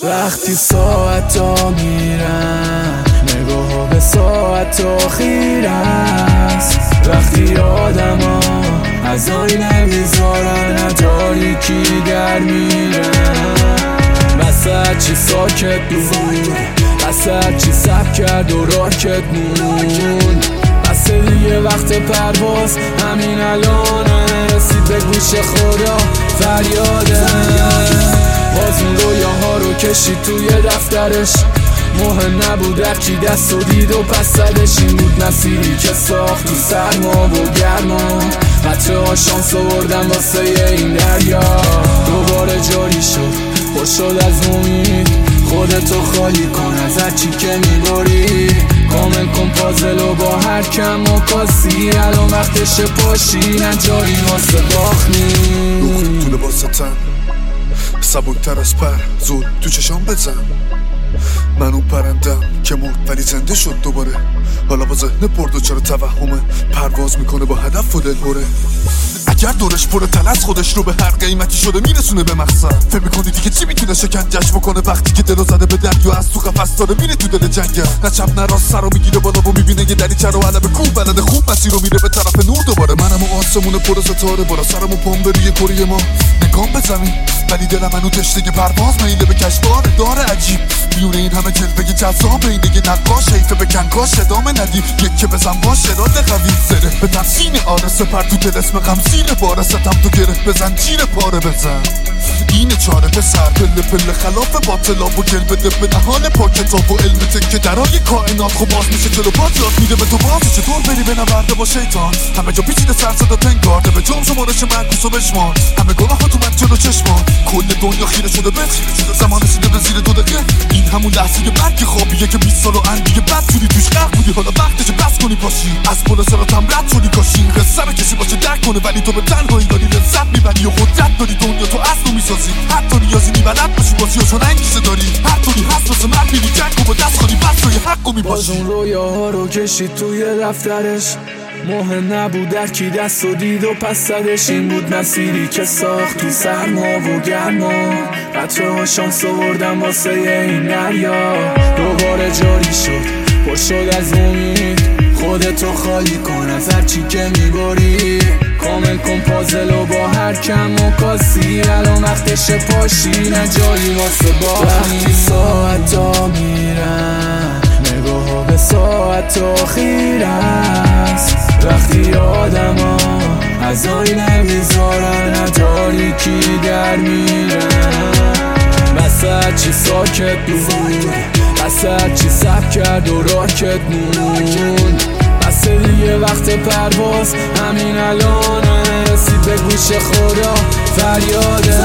وقتی ساعت ها میرن نگاه ها به ساعت ها خیره است. وقتی آدم ها از آینه میذارن تاریکی در میرن. بس هرچی ساکت بود، بس هرچی سب کرد و راکت مون. بس دیگه وقت پرواز همین الانه، رسید به گوش خدا فریاده. باز اون رویاها رو کشید توی دفترش، مهم نبود هرکی دست و دید و پس زدش. این بود مسیری که ساخت تو سرما و گرما، قطره ها شانس آوردن واسه این دریا. دوباره جاری شد پر شد از امید، خودتو خالی کن از هرچی که میبری. کامل کن پازلو با هر کم و کاسی، الان وقتش پاشی نه جایی واسه باختی. روح تو لباس تن سبکتر از پر، زود تو چشام بزن. من اون پرندم که مرد ولی زنده شد دوباره. حالا با ذهن برد و چرا توهمه، پرواز میکنه با هدف و دلهوره. اگر دورش پر تلس خودش رو به هر قیمتی شده میرسونه به مقصد. فکر میکنی دیگه چی میتونه شکنجش بکنه وقتی که دلو زده به دریا از تو قفس داره میره تو دل جنگل. نه چپ نه راست سرو میگیره بالا و میبینه یه دریچه رو علب کوه بلده خوب مسیر رو میره به طرف نور دوباره. منم و آسمون پر ستاره بالا سرم و پام بریه کره ما نگام به زمین، ولی دلم منو تشنه پرواز میله به کشفاره. داره عجیب میونه این همه جلوه جذاب اینه یه نقاش، حیفه به کنکاش ادامه ندی یک که بزن باشه اراده قوی زره به تفسین آره سپر تو دل اسم غم زیر باره. ستم تو گره بزن جیر پاره بزن اینه چاره پسر. پله پله خلاف باطلاب و گل بده به نهان پا کتاب و علم تکه درای کائنات. خب باز میشه جلو پات یاد میده به تو بازی چطور بری به نورده با شیطان. همه جا پیچیده سر صدا تنگارده به جام شمارش منکوس و بشمان. همه گناه ها تو من جلو چشمان، کل دنیا خیره شده به زمان رسیده به زیر 2 دقیقه. این همون لحظه بعد که خوابیه که 20 سال و اندیگه بعد شدی توش غرق بودی. حالا وقتشه بس کنی پاشی از پل صراطم رد شدی. کاشی این قصه رو کسی باشه درک کنه، ولی تو به تنهایی داری لذت میبری و قدرت داری دنیا تو اصل میسازی. حتی نیازی نیملت باشی بازی و چون انگیزه داری. هر طوری هست واسه من میری جنگ و با دست خالی بس روی حق و میباشی. باز اون رویاها رو کشید توی دفترش، مهم نبود هرکی دست و دید و پس زدش. این بود مسیری که ساخت تو سرما و گرما، قطره ها شانس آوردن واسه این دریا. دوباره جاری شد پر شد از امید، خودتو خالی کن از هرچی که میبری. کامل کن پازلو با هر کم و کاسی، الان وقتش پاشی نه جایی واسه باختی. وقتی ساعت ها میرن نگاه ها به ساعت ها خیره است. وقتی آدم ها از آینه میذارن تاریکی در میرن. بس هرچی ساکت بود، بس هرچی سب کرد و راکت مون. بس دیگه وقت پرواز همین الانه، رسید به گوش خدا فریاده.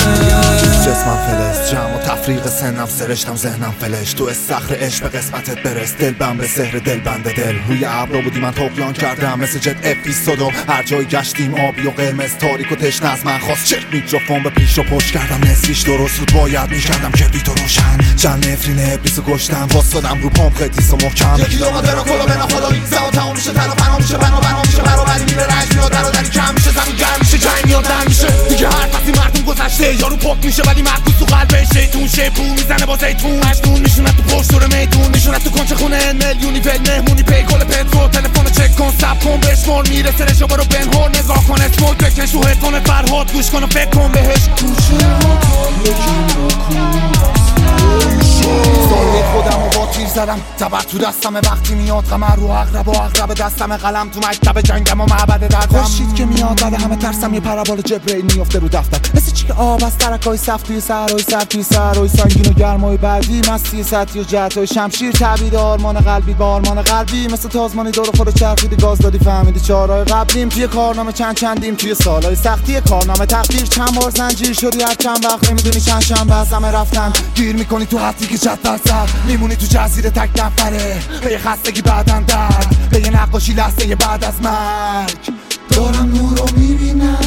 جسمم فلز جمع و تفریق سنم سرشتم ذهنم فلش. تو استخر عشق به قسمتت برس، دل بم به سحر دل بند دل. روی ابرا بودی من طغیان کردم مثل جت اپیزودو. هر جای گشتیم آبی و قرمز تاریک و تشنه از من خواست. چک میکروفون به پیش رو پشت کردم، نصفیش درست بود باید میکردم کبریت و روشن. چند نفرین ابلیس و گشتم واسدم رو پامپ قدیس و محکم. یکی دو ما درو کلا بنا خدایی زمان تمام میشه تنها فنا میشه بنا میشه برابری میره رنج میاد در و دری کم میشه زمین گرم میشه جنگ میاد در میشه دیگه. هر فصلی مردم گذشته یارو پاک میشه ولی مرکوز تو قلبش شیطون شیپون میزنه با زیتون. مجنون میشونه تو پشت دور میدون، میشونه تو کنچه خونه میلیونی ول مهمونی پی گل پترو. تلفن چک کن ساب کن بشمار میرسه رشو برو بنهور. نگاه کن اسموک بکش رو هدفون فرهاد گوش کن و فکر کن بهش. گوشه ها سالی خودم و با تیر زدم تبر تو دستم. وقتی میاد غمر رو اقرب و اقرب دستم. قلم تو مکتب جنگم و معبد دردم. خوشید که میاد بعد همه ترسم یه پربال جبرئیل میافته رو دفتر. مثل چی که آب از ترکای صف توی صحرای سر توی صحرای سنگین و گرمای بعدی. مستی سطحی و جهتای شمشیر تعبید آرمان قلبی با آرمان قلبی. مثل تازمانی دور خود چرخیدی گاز دادی فهمیدی چهارای قبلیم. توی کارنامه چندیم توی سالای سختی کارنامه تقدیر. چند بار زنجیر شدی هر چند وقت نمیدونی چند شنبه از همه رفتن. گیر میکنی تو حتی که چت در سر میمونی تو جزیره تک نفره. به یه خستگی بعدن درد، به یه نقاشی لحظه بعد از مرگ. دارم نور رو میبینم